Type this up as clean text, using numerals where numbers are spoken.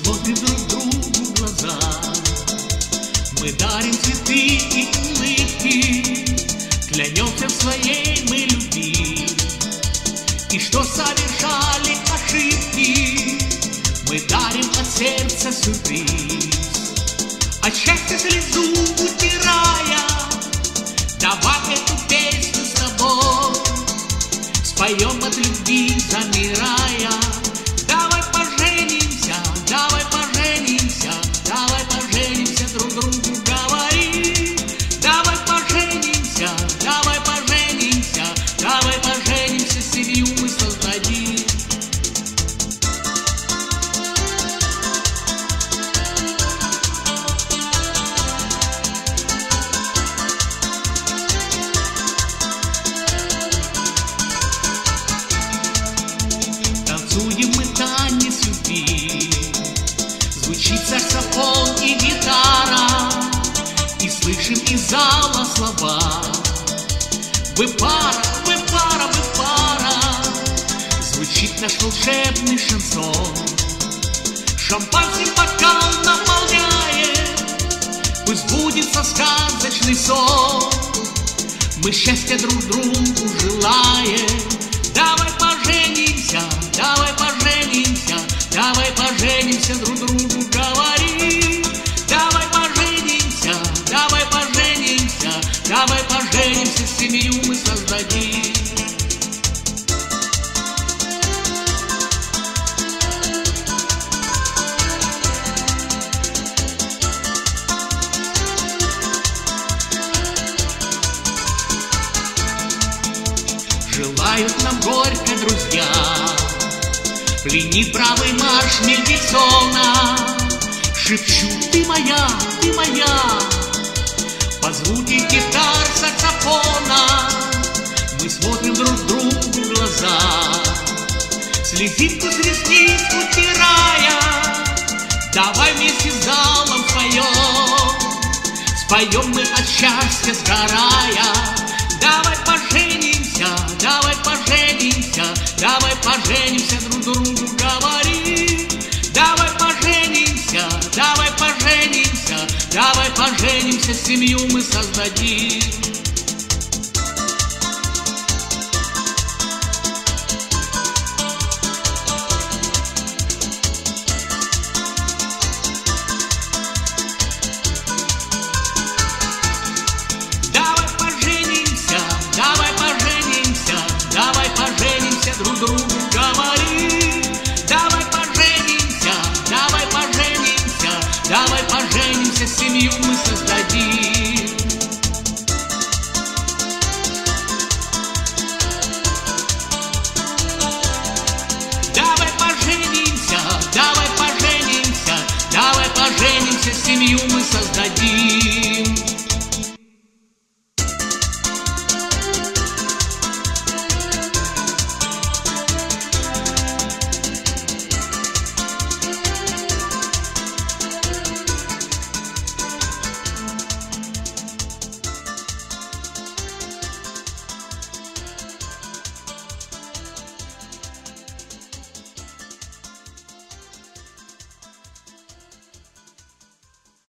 смотрим друг другу в глаза, мы дарим цветы и улыбки, клянемся в своей мы любви. И что совершали ошибки, мы дарим от сердца сюрприз. От счастья слезу утирая, давай эту песню с тобой споем от любви замирая. Давай поженимся, давай поженимся, давай поженимся, друг другу говори. Давай поженимся, давай поженимся, давай поженимся, семью мы создадим. Танцуем мы танец любви, звучит саксофон и гитара, и слышим из зала слова: вы пара, вы пара, вы пара. Звучит наш волшебный шансон, шампанским бокал наполняет, пусть сбудется сказочный сон. Мы счастья друг другу желаем. Давай поженимся, давай поженимся, давай поженимся, друг другу говори. Давай поженимся, давай поженимся, давай поженимся, семью мы создадим. Желают нам горько друзья, пленит правый марш Мендельсона. Шепчу: ты моя, ты моя. Под звуки гитар, саксофона мы смотрим друг другу в глаза, слезинку с ресниц утирая. Давай вместе с залом споем мы от счастья сгорая. Давай поженимся, давай поженимся, давай поженимся, друг другу говори. Давай поженимся, давай поженимся, давай поженимся, семью мы создадим. Давай поженимся, давай поженимся, давай поженимся, друг другу говори. Давай поженимся, давай поженимся, давай поженимся, семью мы создадим. Давай поженимся, давай поженимся, давай поженимся, семью мы создадим.